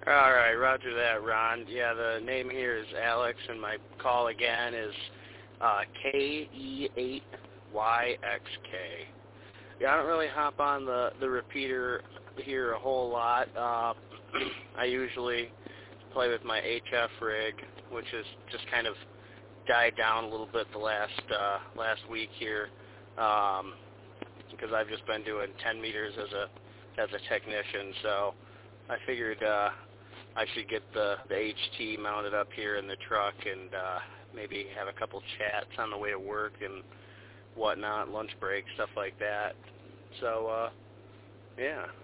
All right, roger that, Ron. Yeah, the name here is Alex, and my call again is KE8YXK. Yeah, I don't really hop on the repeater here a whole lot. I usually play with my HF rig, which has just kind of died down a little bit the last week here, because I've just been doing 10 meters as a technician. So I figured I should get the HT mounted up here in the truck and maybe have a couple chats on the way to work and whatnot, lunch break, stuff like that. So, yeah.